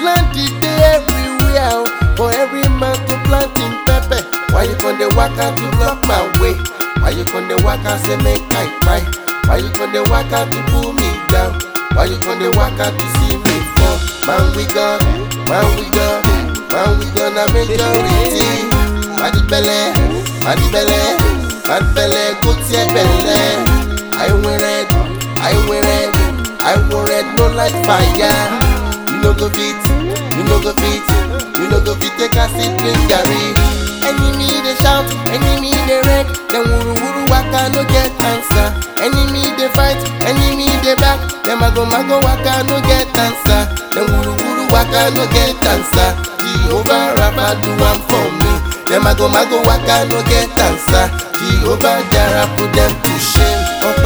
plant it there everywhere. For every man to plant in pepper. Why you gonna walk out to block my way? Why you gonna walk out say make I cry? Why you gonna walk out to pull me down? Why you gonna walk out to see me fall? Man we gone, man we gone, man we gonna majority. Madi belle, madi belle, madi belle, good see belle. I wear red, I wear red, I wear red, no like fire. You no go fit, you no go fit, you no go fit take a sip drink garri. Enemy they shout, enemy they wreck, then wuru wuru waka no get answer. Enemy they fight, enemy they back, them mago waka no get answer. Then wuru wuru waka no get answer. Jehovah Rapha do one for me. Them mago waka no get answer. Jehovah Jireh put them to shame.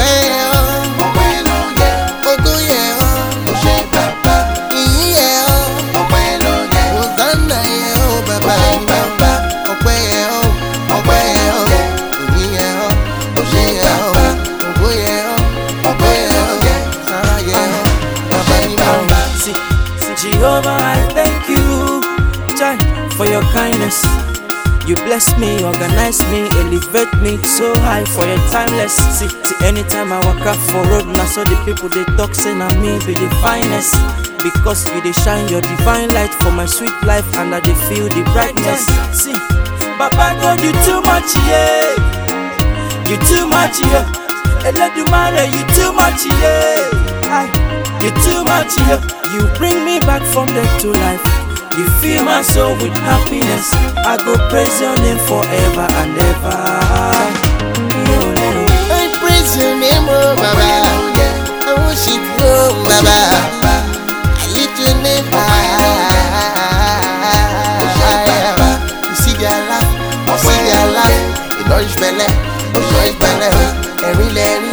Jehovah, I thank you, Jai, for your kindness. You bless me, organize me, elevate me so high for your timeless. See, anytime I walk out for road, now so the people they talk say na me be the finest. Because you they shine your divine light for my sweet life and I they feel the brightness. See, Papa God, you too much, yeah. You too much, yeah. Eledumare, you too much, yeah. You too much, yeah. You bring me back from death to life. You fill my soul with happiness. I go praise your name forever and ever. I praise your name, oh Baba. I worship you, oh Baba. I lift your name high. You see their laugh, you see their laugh. You nourish belly, you nourish belly. Every lady,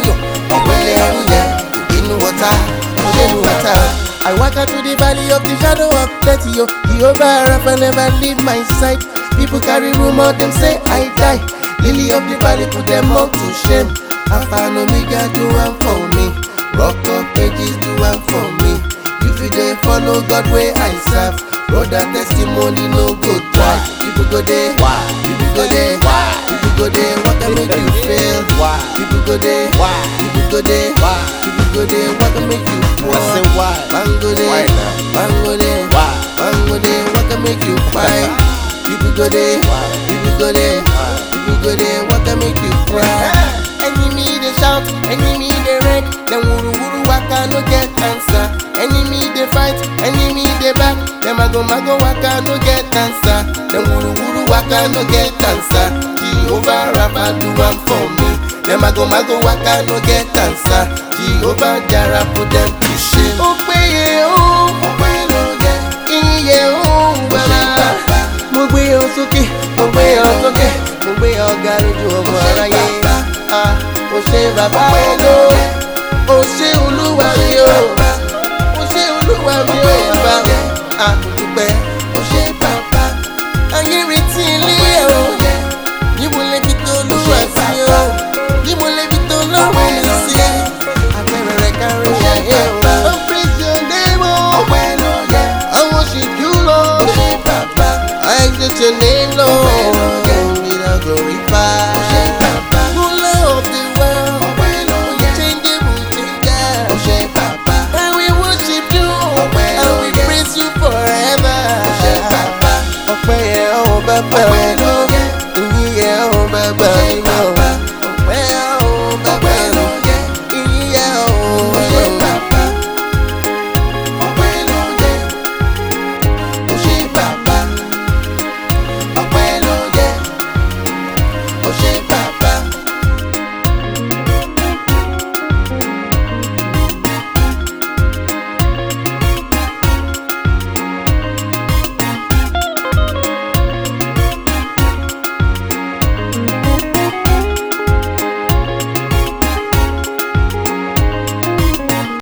in water, in water. I walk out to the valley of the shadow of death, yo. Jehovah Rapha never leave my side. People carry rumor, them say I die. Lily of the valley put them all to shame. Alpha and Omega do one for me. Rock of Ages do one for me. If you dey follow God way I serve, brother testimony no go dry. People go there, people go there, people go there. What can make you fail? People go there, people go there, people go there. What can make you poor? I say why? Bango there, bango there, bango there. What can make you cry? People go there, people go there, people go there. What can make you cry? Enemy they shout, enemy they wreck, then wuru wuru waka no get answer. Enemy they fight, enemy they back, them mago waka no get answer. Then wuru wuru waka no get answer. Jehovah Rapha do one for me. Them mago waka no get answer. Jehovah Jireh put them to shame. Ogbeye o, iye o, Baba. Mo gbé ọ sókè, mo gbé ọ sókè, mo gbé ọ ga lójú ọmọ aráyé. O ṣé bàbá olóò, o ṣé Olúwa mi o, o ṣé Olúwa mi o bàbá.